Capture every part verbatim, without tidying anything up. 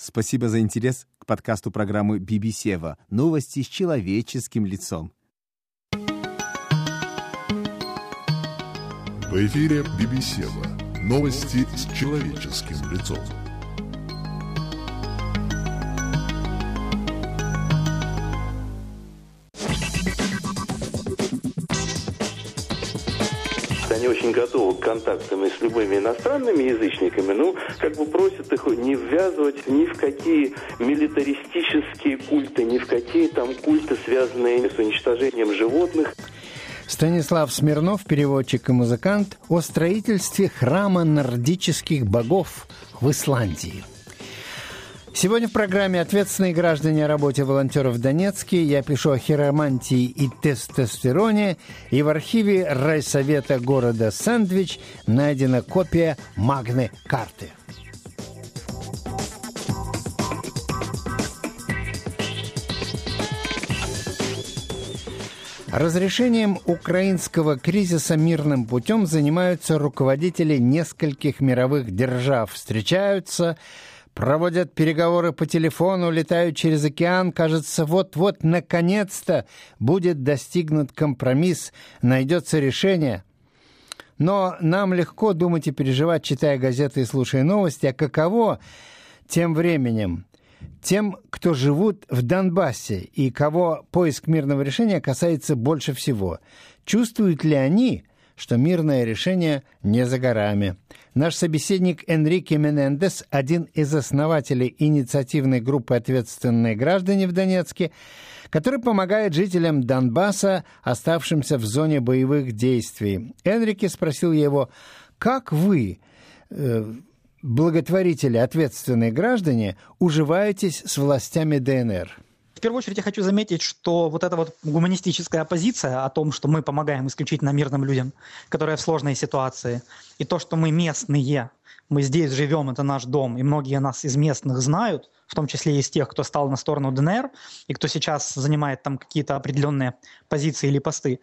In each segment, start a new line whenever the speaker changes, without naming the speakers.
Спасибо за интерес к подкасту программы би би Сева «Новости с человеческим лицом».
В эфире би би Сева «Новости с человеческим лицом».
Они очень готовы к контактам с любыми иностранными язычниками, но как бы просят их не ввязывать ни в какие милитаристические культы, ни в какие там культы, связанные с уничтожением животных.
Станислав Смирнов, переводчик и музыкант, о строительстве храма нордических богов в Исландии. Сегодня в программе «Ответственные граждане» о работе волонтеров в Донецке я пишу о хиромантии и тестостероне, и в архиве райсовета города Сэндвич найдена копия Магны-карты. Разрешением украинского кризиса мирным путем занимаются руководители нескольких мировых держав. Встречаются, проводят переговоры по телефону, летают через океан. Кажется, вот-вот, наконец-то, будет достигнут компромисс, найдется решение. Но нам легко думать и переживать, читая газеты и слушая новости, а каково тем временем тем, кто живут в Донбассе и кого поиск мирного решения касается больше всего. Чувствуют ли они, что мирное решение не за горами? Наш собеседник Энрике Менендес, один из основателей инициативной группы «Ответственные граждане» в Донецке, который помогает жителям Донбасса, оставшимся в зоне боевых действий. Энрике спросил его: как вы, э, благотворители, ответственные граждане, уживаетесь с властями ДНР?
В первую очередь я хочу заметить, что вот эта вот гуманистическая позиция о том, что мы помогаем исключительно мирным людям, которые в сложной ситуации, и то, что мы местные, мы здесь живем, это наш дом, и многие нас из местных знают, в том числе из тех, кто стал на сторону ДНР и кто сейчас занимает там какие-то определенные позиции или посты,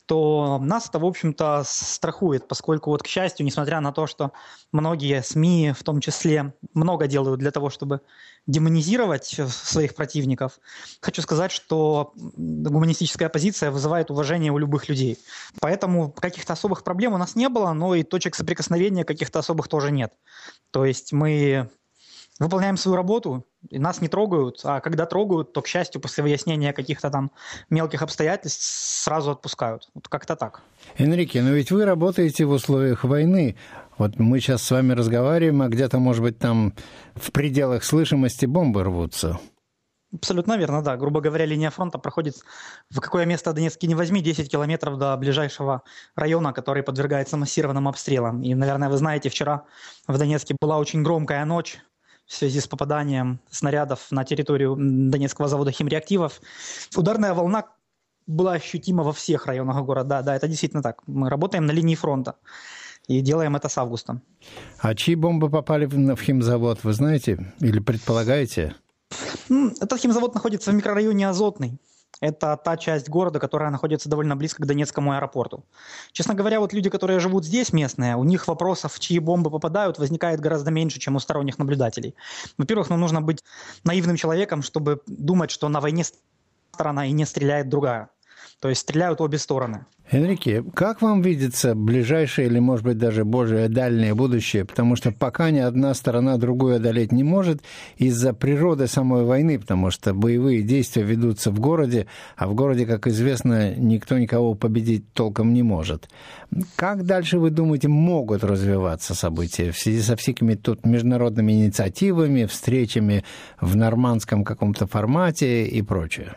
то нас это, в общем-то, страхует, поскольку, вот, к счастью, несмотря на то, что многие СМИ, в том числе, много делают для того, чтобы демонизировать своих противников, хочу сказать, что гуманистическая позиция вызывает уважение у любых людей. Поэтому каких-то особых проблем у нас не было, но и точек соприкосновения каких-то особых тоже нет. То есть мы выполняем свою работу, и нас не трогают, а когда трогают, то, к счастью, после выяснения каких-то там мелких обстоятельств сразу отпускают. Вот как-то так.
Энрике, но ведь вы работаете в условиях войны. Вот мы сейчас с вами разговариваем, а где-то, может быть, там в пределах слышимости бомбы рвутся.
Абсолютно верно, да. Грубо говоря, линия фронта проходит, в какое место Донецке не возьми, десять километров до ближайшего района, который подвергается массированным обстрелам. И, наверное, вы знаете, вчера в Донецке была очень громкая ночь в связи с попаданием снарядов на территорию Донецкого завода химреактивов. Ударная волна была ощутима во всех районах города. Да, это действительно так. Мы работаем на линии фронта и делаем это с августа.
А чьи бомбы попали в химзавод, вы знаете или предполагаете?
Этот химзавод находится в микрорайоне Азотный. Это та часть города, которая находится довольно близко к Донецкому аэропорту. Честно говоря, вот люди, которые живут здесь, местные, у них вопросов, в чьи бомбы попадают, возникает гораздо меньше, чем у сторонних наблюдателей. Во-первых, ну, нужно быть наивным человеком, чтобы думать, что на войне сторона и не стреляет другая. То есть стреляют обе стороны.
Энрике, как вам видится ближайшее или, может быть, даже более дальнее будущее? Потому что пока ни одна сторона другую одолеть не может из-за природы самой войны, потому что боевые действия ведутся в городе, а в городе, как известно, никто никого победить толком не может. Как дальше, вы думаете, могут развиваться события в связи со всякими тут международными инициативами, встречами в нормандском каком-то формате и прочее?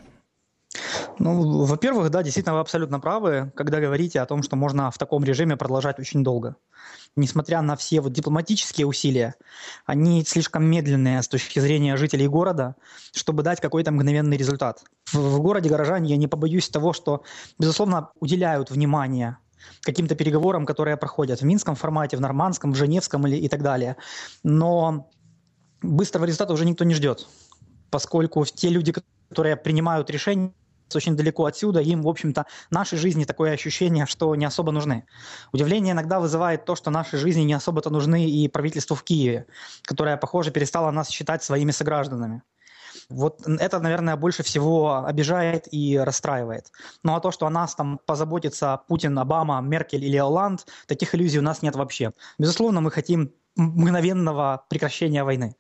Ну, во-первых, да, действительно, вы абсолютно правы, когда говорите о том, что можно в таком режиме продолжать очень долго. Несмотря на все вот дипломатические усилия, они слишком медленные с точки зрения жителей города, чтобы дать какой-то мгновенный результат. В, в городе горожане, я не побоюсь того, что, безусловно, уделяют внимание каким-то переговорам, которые проходят в минском формате, в нормандском, в женевском или, и так далее. Но быстрого результата уже никто не ждет, поскольку те люди, которые принимают решения, очень далеко отсюда, им, в общем-то, нашей жизни такое ощущение, что не особо нужны. Удивление иногда вызывает то, что нашей жизни не особо-то нужны и правительству в Киеве, которое, похоже, перестало нас считать своими согражданами. Вот это, наверное, больше всего обижает и расстраивает. Ну а то, что о нас там позаботится Путин, Обама, Меркель или Олланд, таких иллюзий у нас нет вообще. Безусловно, мы хотим мгновенного прекращения войны.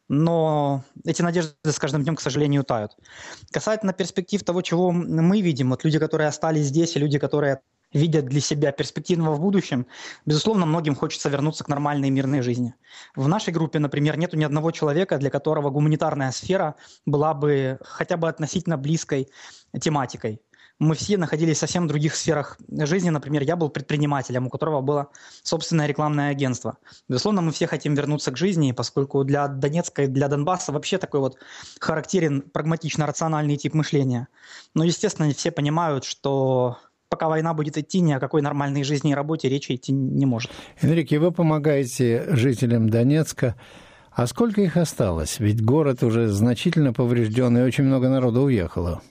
Но эти надежды с каждым днем, к сожалению, тают. Касательно перспектив того, чего мы видим, вот люди, которые остались здесь, и люди, которые видят для себя перспективного в будущем, безусловно, многим хочется вернуться к нормальной мирной жизни. В нашей группе, например, нету ни одного человека, для которого гуманитарная сфера была бы хотя бы относительно близкой тематикой. Мы все находились в совсем других сферах жизни. Например, я был предпринимателем, у которого было собственное рекламное агентство. Безусловно, мы все хотим вернуться к жизни, поскольку для Донецка и для Донбасса вообще такой вот характерен прагматично-рациональный тип мышления. Но, естественно, все понимают, что пока война будет идти, ни о какой нормальной жизни и работе речи идти не может.
Энрике, вы помогаете жителям Донецка. А сколько их осталось? Ведь город уже значительно поврежден, и очень много народу уехало.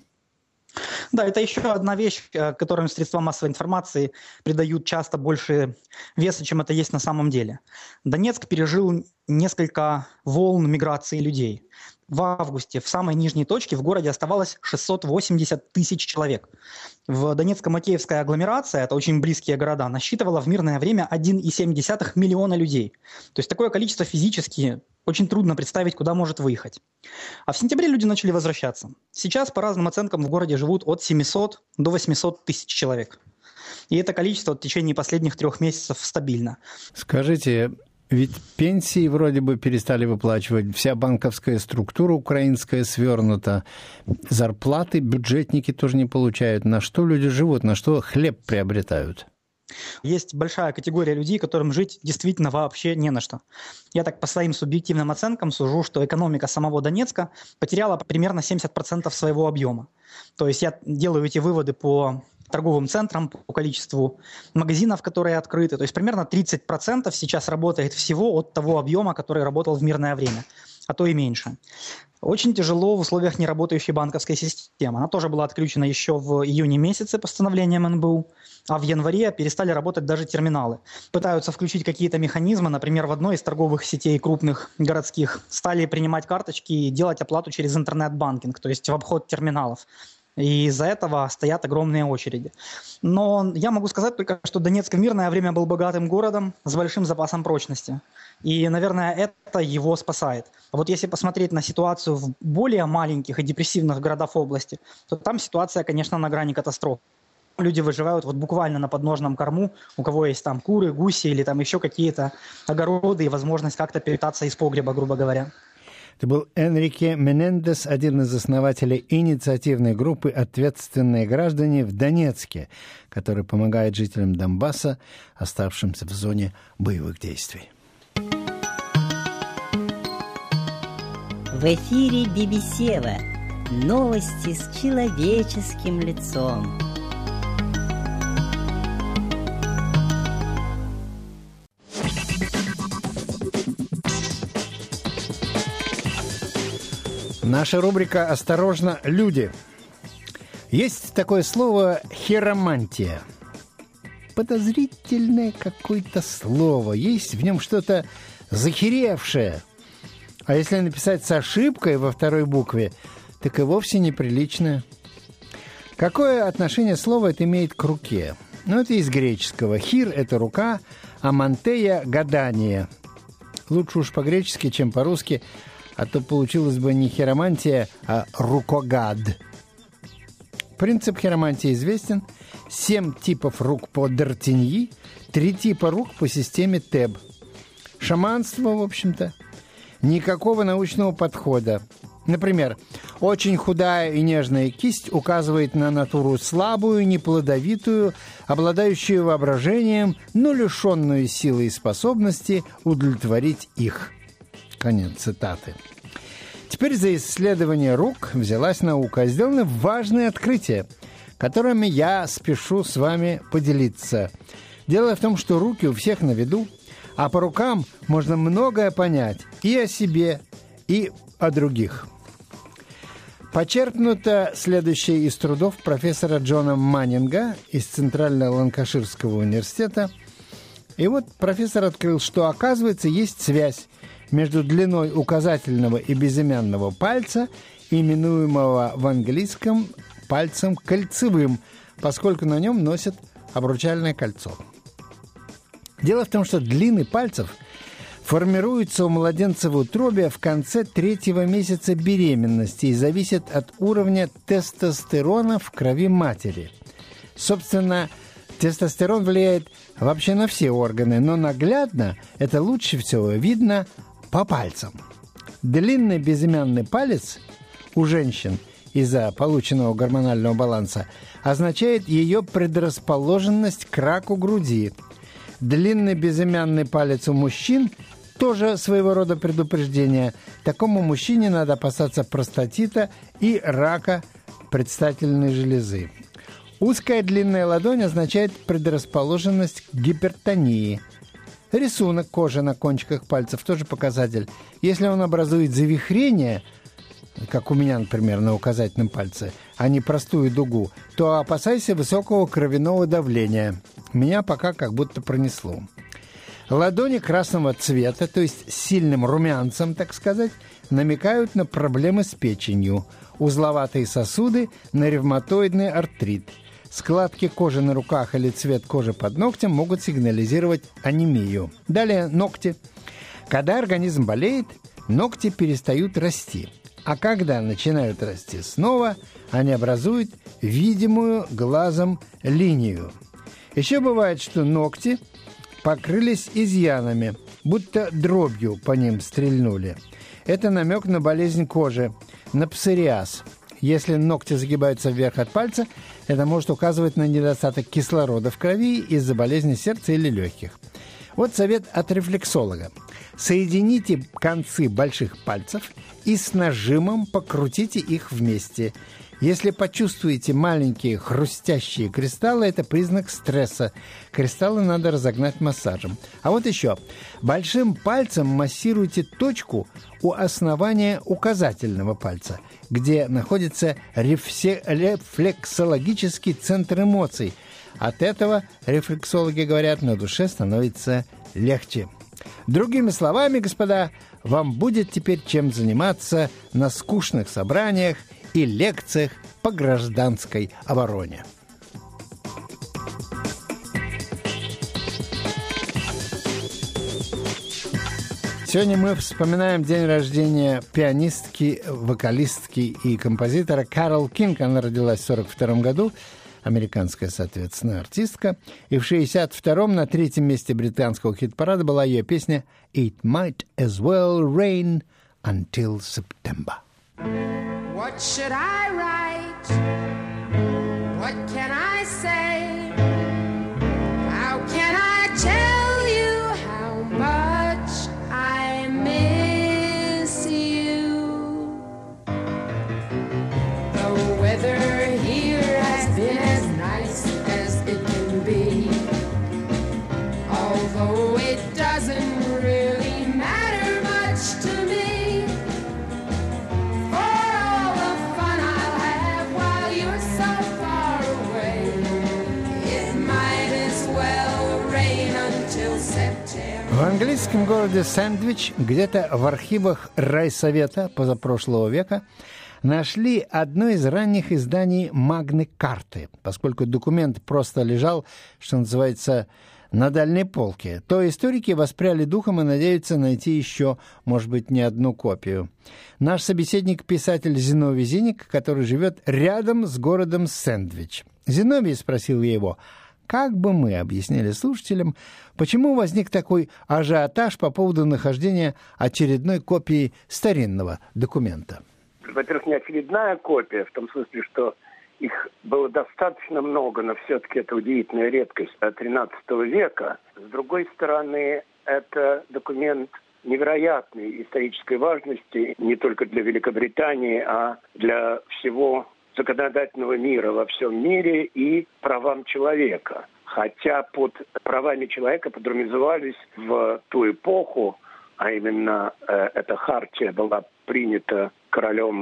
Да, это еще одна вещь, которым средства массовой информации придают часто больше веса, чем это есть на самом деле. Донецк пережил несколько волн миграции людей. В августе в самой нижней точке в городе оставалось шестьсот восемьдесят тысяч человек. В Донецко-Макеевская агломерация, это очень близкие города, насчитывала в мирное время один целых семь десятых миллиона людей. То есть такое количество физически очень трудно представить, куда может выехать. А в сентябре люди начали возвращаться. Сейчас, по разным оценкам, в городе живут от семисот до восьмисот тысяч человек. И это количество в течение последних трех месяцев стабильно.
Скажите, ведь пенсии вроде бы перестали выплачивать, вся банковская структура украинская свернута, зарплаты бюджетники тоже не получают. На что люди живут, на что хлеб приобретают?
Есть большая категория людей, которым жить действительно вообще не на что. Я так по своим субъективным оценкам сужу, что экономика самого Донецка потеряла примерно семьдесят процентов своего объема. То есть я делаю эти выводы по торговым центрам, по количеству магазинов, которые открыты. То есть примерно тридцать процентов сейчас работает всего от того объема, который работал в мирное время, а то и меньше. Очень тяжело в условиях неработающей банковской системы. Она тоже была отключена еще в июне месяце постановлением эн бэ у, а в январе перестали работать даже терминалы. Пытаются включить какие-то механизмы, например, в одной из торговых сетей крупных городских стали принимать карточки и делать оплату через интернет-банкинг, то есть в обход терминалов. И из-за этого стоят огромные очереди. Но я могу сказать только, что Донецк в мирное время был богатым городом с большим запасом прочности. И, наверное, это его спасает. А вот если посмотреть на ситуацию в более маленьких и депрессивных городах области, то там ситуация, конечно, на грани катастрофы. Люди выживают вот буквально на подножном корму, у кого есть там куры, гуси или там еще какие-то огороды и возможность как-то питаться из погреба, грубо говоря.
Это был Энрике Менендес, один из основателей инициативной группы «Ответственные граждане» в Донецке, который помогает жителям Донбасса, оставшимся в зоне боевых действий.
В эфире Бибисева. Новости с человеческим лицом.
Наша рубрика «Осторожно, люди». Есть такое слово «хиромантия». Подозрительное какое-то слово. Есть в нем что-то захеревшее. А если написать с ошибкой во второй букве, так и вовсе неприличное. Какое отношение слово это имеет к руке? Ну, это из греческого. Хир – это рука, а мантея – гадание. Лучше уж по-гречески, чем по-русски, а то получилось бы не хиромантия, а рукогад. Принцип хиромантии известен. Семь типов рук по Д'Артиньи, три типа рук по системе Теб. Шаманство, в общем-то. Никакого научного подхода. Например, очень худая и нежная кисть указывает на натуру слабую, неплодовитую, обладающую воображением, но лишенную силы и способности удовлетворить их. Конец цитаты. Теперь за исследование рук взялась наука. Сделаны важные открытия, которыми я спешу с вами поделиться. Дело в том, что руки у всех на виду, а по рукам можно многое понять и о себе, и о других. Почерпнуто следующее из трудов профессора Джона Маннинга из Центрального Ланкаширского университета. И вот профессор открыл, что, оказывается, есть связь между длиной указательного и безымянного пальца, именуемого в английском пальцем кольцевым, поскольку на нем носят обручальное кольцо. Дело в том, что длины пальцев формируются у младенца в утробе в конце третьего месяца беременности и зависят от уровня тестостерона в крови матери. Собственно, тестостерон влияет вообще на все органы, но наглядно это лучше всего видно по пальцам. Длинный безымянный палец у женщин из-за полученного гормонального баланса означает ее предрасположенность к раку груди. Длинный безымянный палец у мужчин – тоже своего рода предупреждение. Такому мужчине надо опасаться простатита и рака предстательной железы. Узкая длинная ладонь означает предрасположенность к гипертонии. Рисунок кожи на кончиках пальцев тоже показатель. Если он образует завихрение, как у меня, например, на указательном пальце, а не простую дугу, то опасайся высокого кровяного давления. Меня пока как будто пронесло. Ладони красного цвета, то есть с сильным румянцем, так сказать, намекают на проблемы с печенью, узловатые сосуды на ревматоидный артрит. Складки кожи на руках или цвет кожи под ногтем могут сигнализировать анемию. Далее ногти. Когда организм болеет, ногти перестают расти. А когда начинают расти снова, они образуют видимую глазом линию. Еще бывает, что ногти покрылись изъянами, будто дробью по ним стрельнули. Это намек на болезнь кожи, на псориаз. Если ногти загибаются вверх от пальца, это может указывать на недостаток кислорода в крови из-за болезни сердца или легких. Вот совет от рефлексолога. Соедините концы больших пальцев и с нажимом покрутите их вместе. Если почувствуете маленькие хрустящие кристаллы, это признак стресса. Кристаллы надо разогнать массажем. А вот еще. Большим пальцем массируйте точку у основания указательного пальца, где находится рефсе- рефлексологический центр эмоций. От этого, рефлексологи говорят, на душе становится легче. Другими словами, господа, вам будет теперь чем заниматься на скучных собраниях и лекциях по гражданской обороне. Сегодня мы вспоминаем день рождения пианистки, вокалистки и композитора Кэрол Кинг. Она родилась в сорок втором году, американская, соответственно, артистка. И в шестьдесят втором на третьем месте британского хит-парада была ее песня «It might as well rain until September».
What should I write? What can I say? How can I tell you how much I miss you? The weather here has been as nice as it can be, although it doesn't really matter much to me.
В английском городе Сэндвич, где-то в архивах райсовета позапрошлого века, нашли одно из ранних изданий Магны Карты, поскольку документ просто лежал, что называется, на дальней полке, то историки воспряли духом и надеются найти еще, может быть, не одну копию. Наш собеседник – писатель Зиновий Зиник, который живет рядом с городом Сэндвич. Зиновий, спросил я его, как бы мы объяснили слушателям, почему возник такой ажиотаж по поводу нахождения очередной копии старинного документа?
Во-первых, не очередная копия, в том смысле, что их было достаточно много, но все-таки это удивительная редкость тринадцатого века. С другой стороны, это документ невероятной исторической важности не только для Великобритании, а для всего законодательного мира во всем мире и правам человека. Хотя под правами человека подразумевались в ту эпоху, а именно э, эта хартия была принята королем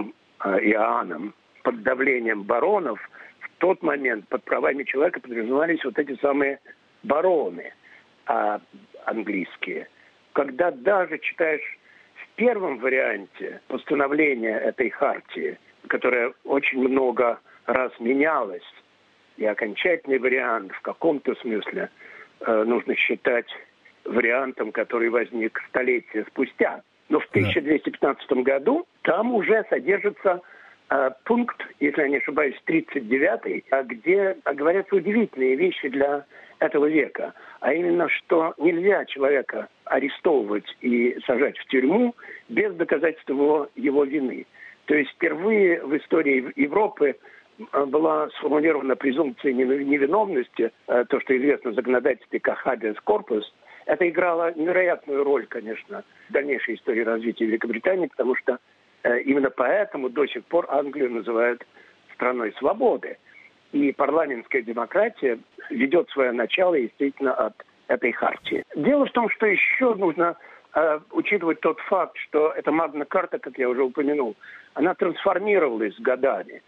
Иоанном, под давлением баронов, в тот момент под правами человека подразумевались вот эти самые бароны а, английские. Когда даже читаешь в первом варианте постановления этой хартии, которая очень много раз менялась, и окончательный вариант в каком-то смысле э, нужно считать вариантом, который возник столетия спустя. Но в тысяча двести пятнадцатом году там уже содержится э, пункт, если я не ошибаюсь, тридцать девятый, где говорятся удивительные вещи для этого века. А именно, что нельзя человека арестовывать и сажать в тюрьму без доказательства его, его вины. То есть впервые в истории Европы была сформулирована презумпция невиновности, то, что известно в законодательстве как habeas corpus. Это играло невероятную роль, конечно, в дальнейшей истории развития Великобритании, потому что именно поэтому до сих пор Англию называют страной свободы. И парламентская демократия ведет свое начало, естественно, от этой хартии. Дело в том, что еще нужно э, учитывать тот факт, что эта Магна-Карта, как я уже упомянул, она трансформировалась с годами.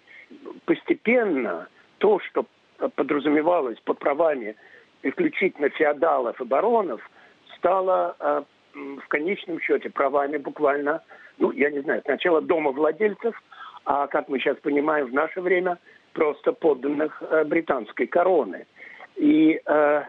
Постепенно то, что подразумевалось под правами исключительно феодалов и баронов, стало э, в конечном счете правами буквально, ну, я не знаю, сначала домовладельцев, а, как мы сейчас понимаем, в наше время просто подданных э, британской короны. И э,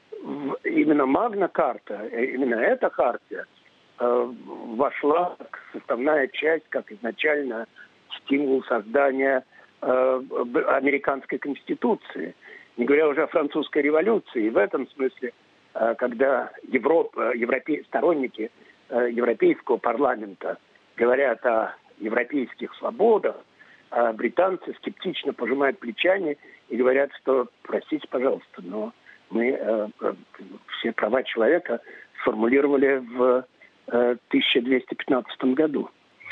в, именно Магна-Карта, именно эта хартия э, вошла как составная часть, как изначально стимул создания э, американской конституции. Не говоря уже о французской революции. И в этом смысле, э, когда Европа, европе, сторонники э, европейского парламента говорят о европейских свободах, а британцы скептично пожимают плечами и говорят, что, простите, пожалуйста, но мы э, э, все права человека сформулировали в э, тысяча двести пятнадцатом году.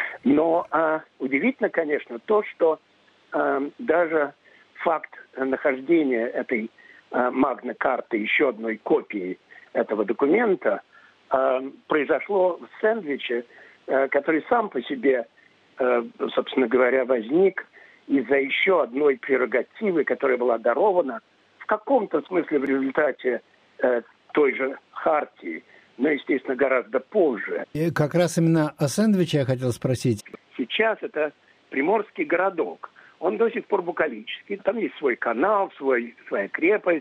Но э, удивительно, конечно, то, что э, даже факт нахождения этой э, Магна-карты, еще одной копии этого документа, э, произошло в сэндвиче, э, который сам по себе, собственно говоря, возник из-за еще одной прерогативы, которая была дарована в каком-то смысле в результате э, той же хартии, но, естественно, гораздо позже.
И как раз именно о сэндвиче я хотел спросить.
Сейчас это приморский городок. Он до сих пор букалический. Там есть свой канал, свой, своя крепость,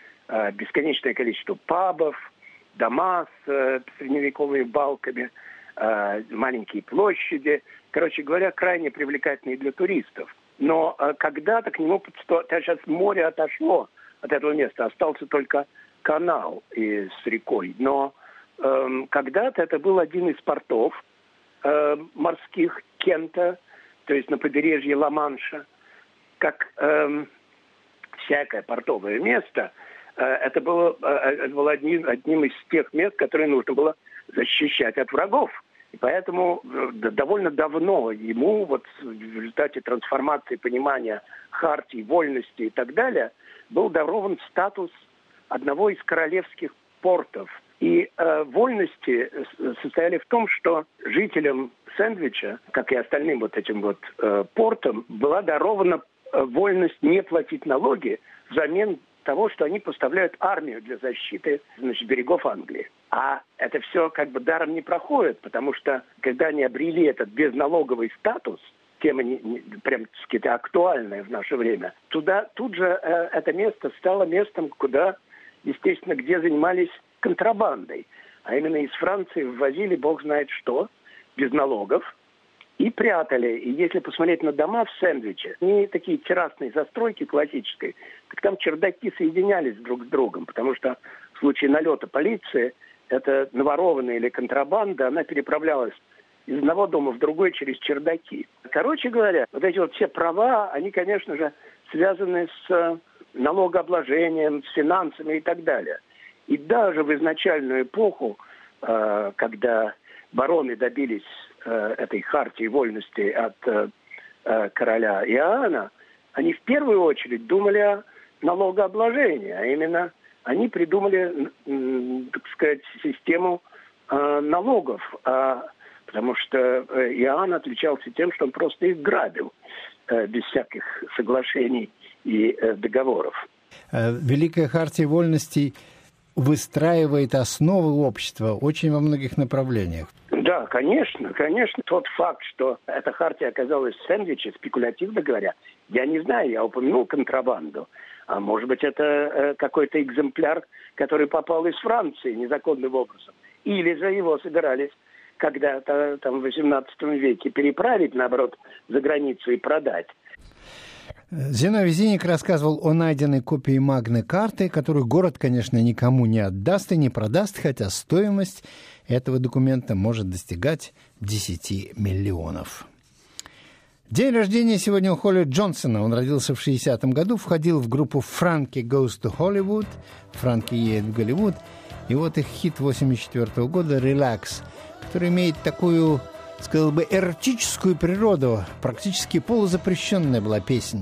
э, бесконечное количество пабов, дома с э, средневековыми балками, э, маленькие площади. Короче говоря, крайне привлекательный для туристов. Но э, когда-то к нему, сейчас море отошло от этого места, остался только канал и, с рекой. Но э, когда-то это был один из портов э, морских Кента, то есть на побережье Ла-Манша. Как э, всякое портовое место, э, это было, э, это было одним, одним из тех мест, которые нужно было защищать от врагов. И поэтому довольно давно ему, вот в результате трансформации понимания хартии, вольности и так далее, был дарован статус одного из королевских портов. И э, вольности состояли в том, что жителям сэндвича, как и остальным вот этим вот э, портам, была дарована э, вольность не платить налоги взамен того, что они поставляют армию для защиты, значит, берегов Англии. А это все как бы даром не проходит, потому что когда они обрели этот безналоговый статус, тема не, не, прям сказать, актуальная в наше время, туда тут же э, это место стало местом, куда, естественно, где занимались контрабандой. А именно из Франции ввозили бог знает что, без налогов, и прятали. И если посмотреть на дома в сэндвиче, не такие террасные застройки классической, так там чердаки соединялись друг с другом, потому что в случае налета полиции эта наворованная или контрабанда, она переправлялась из одного дома в другой через чердаки. Короче говоря, вот эти вот все права, они, конечно же, связаны с налогообложением, с финансами и так далее. И даже в изначальную эпоху, когда бароны добились этой хартии вольности от короля Иоанна, они в первую очередь думали о налогообложении, а именно они придумали, так сказать, систему налогов. А потому что Иоанн отличался тем, что он просто их грабил без всяких соглашений и договоров.
Великая хартия вольностей выстраивает основы общества очень во многих направлениях.
Да, конечно, конечно. Тот факт, что эта хартия оказалась в сэндвиче, спекулятивно говоря, я не знаю, я упомянул контрабанду. А может быть, это какой-то экземпляр, который попал из Франции незаконным образом. Или же его собирались когда-то там, в восемнадцатом веке переправить, наоборот, за границу и продать.
Зиновий Зиник рассказывал о найденной копии Магны Карты, которую город, конечно, никому не отдаст и не продаст, хотя стоимость этого документа может достигать десяти миллионов. День рождения сегодня у Холли Джонсона. Он родился в шестидесятом году, входил в группу «Frankie Goes to Hollywood», «Франки едет в Голливуд». И вот их хит восемьдесят четвёртого года «Relax», который имеет такую, сказал бы, эротическую природу. Практически полузапрещенная была песня.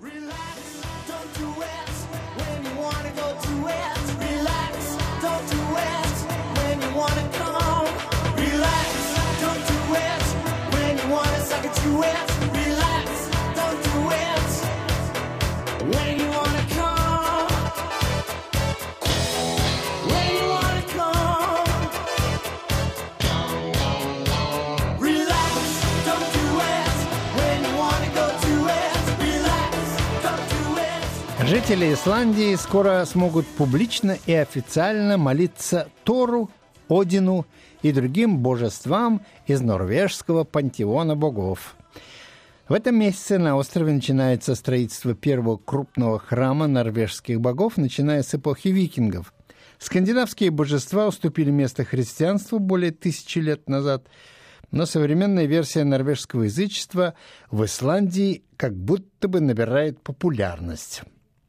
Жители Исландии скоро смогут публично и официально молиться Тору, Одину и другим божествам из норвежского пантеона богов. В этом месяце на острове начинается строительство первого крупного храма норвежских богов, начиная с эпохи викингов. Скандинавские божества уступили место христианству более тысячи лет назад, но современная версия норвежского язычества в Исландии как будто бы набирает популярность.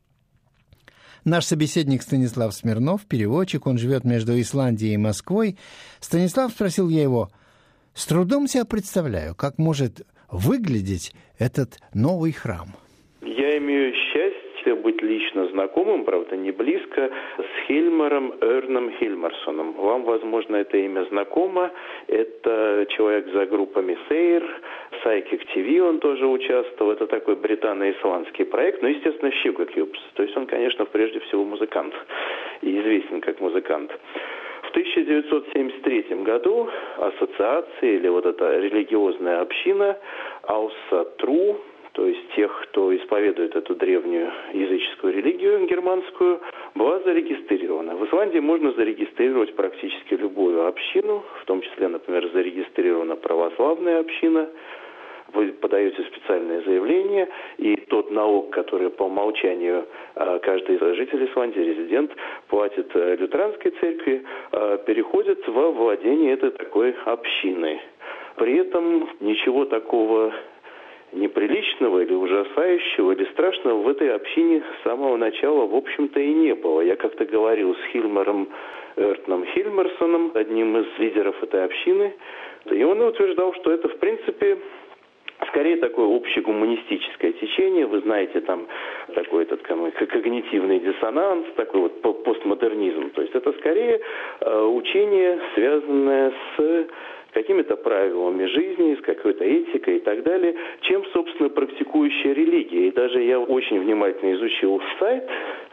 Наш собеседник Станислав Смирнов, переводчик, он живет между Исландией и Москвой. Станислав, спросил я его, с трудом себя представляю, как может выглядеть этот новый храм.
Я имею счастье быть лично знакомым, правда, не близко, с Хильмаром Örном Хильмарсоном. Вам, возможно, это имя знакомо. Это человек за группами Сейр, Psychic ти ви он тоже участвовал. Это такой британо-исландский проект, но, естественно, Щугакюбс. То есть он, конечно, прежде всего музыкант и известен как музыкант. В тысяча девятьсот семьдесят третьем году ассоциация или вот эта религиозная община Ауса-Тру, то есть тех, кто исповедует эту древнюю языческую религию германскую, была зарегистрирована. В Исландии можно зарегистрировать практически любую общину, в том числе, например, зарегистрирована православная община. Вы подаете специальное заявление, и тот налог, который по умолчанию каждый житель Исландии, резидент, платит лютеранской церкви, переходит во владение этой такой общины. При этом ничего такого неприличного или ужасающего или страшного в этой общине с самого начала, в общем-то, и не было. Я как-то говорил с Хильмаром Örном Хильмарсоном, одним из лидеров этой общины, и он утверждал, что это, в принципе, скорее такое общегуманистическое течение. Вы знаете, там такой этот когнитивный диссонанс, такой вот постмодернизм. То есть это скорее э, учение, связанное с какими-то правилами жизни, с какой-то этикой и так далее, чем, собственно, практикующая религия. И даже я очень внимательно изучил сайт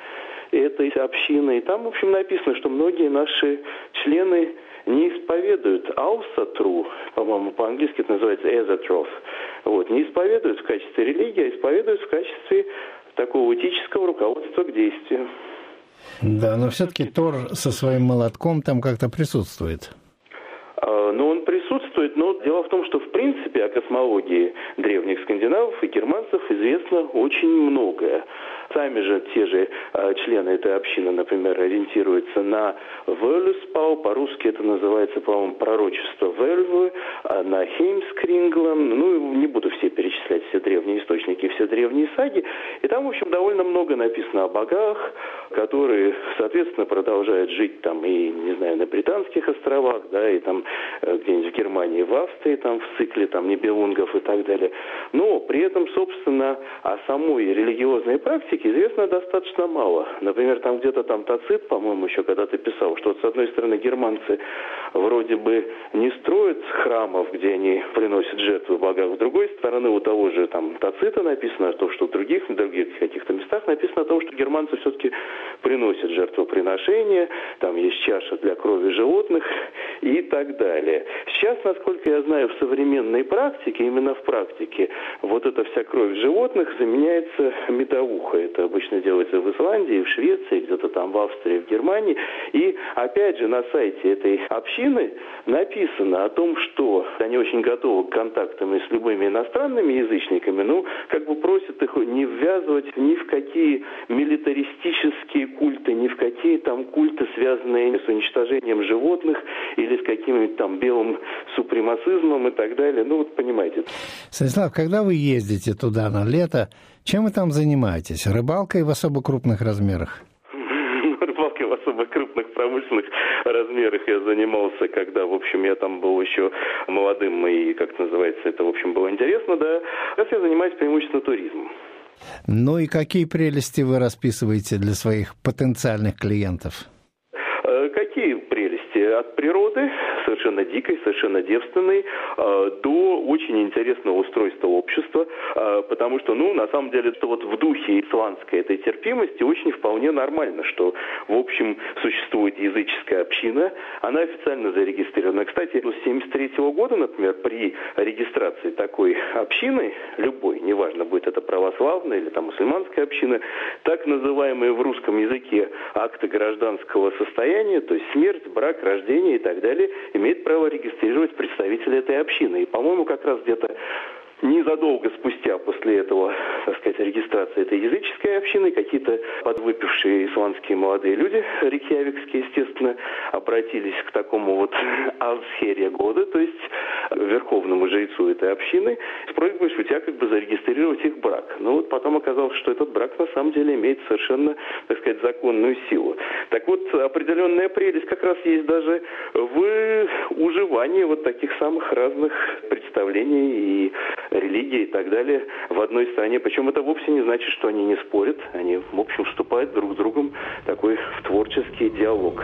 этой общины, и там, в общем, написано, что многие наши члены не исповедуют Ауса-Тру, по-моему, по-английски это называется Эзотроф, вот, не исповедуют в качестве религии, а исповедуют в качестве такого этического руководства к действию.
Да, но все-таки Тор со своим молотком там как-то присутствует.
Но он присутствует, но дело в том, что в принципе о космологии древних скандинавов и германцев известно очень многое. Сами же те же э, члены этой общины, например, ориентируются на Вölluspá, по-русски это называется, по-моему, пророчество Вельвы, а на Хеймскрингла, ну, не буду все перечислять, все древние источники, все древние саги, и там, в общем, довольно много написано о богах, которые, соответственно, продолжают жить там и, не знаю, на Британских островах, да, и там э, где-нибудь в Германии Германии, в Австрии, там, в цикле там, Нибелунгов и так далее. Но при этом, собственно, о самой религиозной практике известно достаточно мало. Например, там где-то там Тацит, по-моему, еще когда-то писал, что вот, с одной стороны, германцы вроде бы не строят храмов, где они приносят жертвы богам, с другой стороны, у того же там Тацита написано, то, что в других, в других каких-то местах написано о том, что германцы все-таки приносят жертвоприношения, там есть чаша для крови животных и так далее. Сейчас, насколько я знаю, в современной практике, именно в практике, вот эта вся кровь животных заменяется медовухой. Это обычно делается в Исландии, в Швеции, где-то там в Австрии, в Германии. И опять же на сайте этой общины написано о том, что они очень готовы к контактам и с любыми иностранными язычниками, ну, как бы просят их не ввязывать ни в какие милитаристические культы, ни в какие там культы, связанные с уничтожением животных или с каким-нибудь там белым супремацизмом и так далее. Ну, вот понимаете.
Станислав, когда вы ездите туда на лето, чем вы там занимаетесь? Рыбалкой в особо крупных размерах?
Рыбалкой в особо крупных промышленных размерах я занимался, когда, в общем, я там был еще молодым, и, как называется, это, в общем, было интересно, да. Сейчас я занимаюсь преимущественно туризмом.
Ну и какие прелести вы расписываете для своих потенциальных клиентов?
Какие прелести? От природы, совершенно дикой, совершенно девственной, до очень интересного устройства общества, потому что, ну, на самом деле, это вот в духе исландской этой терпимости очень вполне нормально, что, в общем, существует языческая община, она официально зарегистрирована. Кстати, с тысяча девятьсот семьдесят третьего года, например, при регистрации такой общины, любой, неважно, будет это православная или там мусульманская община, так называемые в русском языке акты гражданского состояния, то есть смерть, брак, рождение и так далее, имеет право регистрировать представителя этой общины. И, по-моему, как раз где-то незадолго спустя после этого, так сказать, регистрации этой языческой общины, какие-то подвыпившие исландские молодые люди, рейкьявикские, естественно, обратились к такому вот Алсхерия года, то есть верховному жрецу этой общины, с просьбой шутя как бы зарегистрировать их брак. Но вот потом оказалось, что этот брак на самом деле имеет совершенно, так сказать, законную силу. Так вот, определенная прелесть как раз есть даже в уживании вот таких самых разных представлений и религии и так далее в одной стране. Причем это вовсе не значит, что они не спорят. Они, в общем, вступают друг с другом в такой в творческий диалог.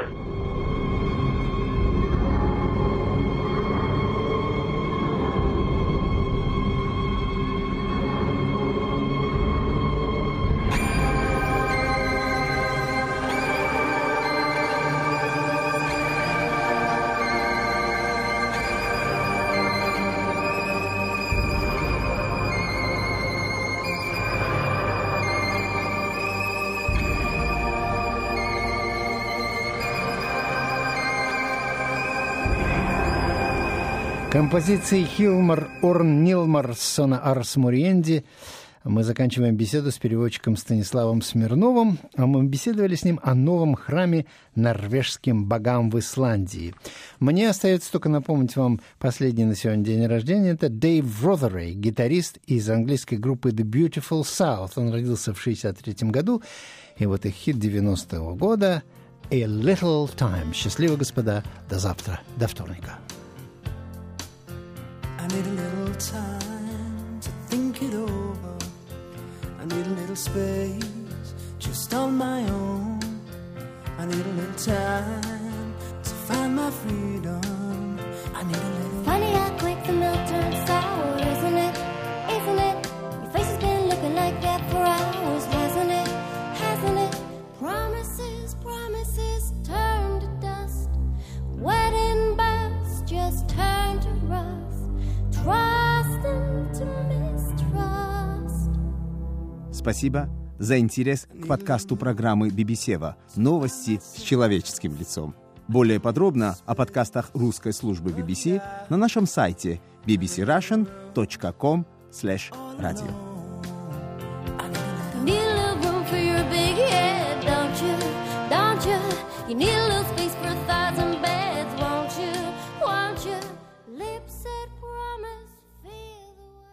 Композицией Хилмар Орн Нилмарсона Арс Муриенди мы заканчиваем беседу с переводчиком Станиславом Смирновым, а мы беседовали с ним о новом храме норвежским богам в Исландии. Мне остается только напомнить вам последний на сегодня день рождения. Это Дэйв Роtheray, гитарист из английской группы The Beautiful South. Он родился в шестьдесят третьем году, и вот их хит девяностого года «A Little Time». Счастливо, господа, до завтра, до вторника.
I need a little time to think it over. I need a little space just on my own. I need a little time to find my freedom. I need a little.
Funny how quick the milk turns sour, isn't it? Isn't it? Your face has been looking like that for hours, hasn't it? Hasn't it? Promises, promises turn to dust. Wedding bells just turn to rust. Trust into mistrust.
Спасибо за интерес к подкасту программы Бибисева «Новости с человеческим лицом». Более подробно о подкастах русской службы би би си на нашем сайте би би си russian точка ком слэш радио.
You need a little space for a thousand beds.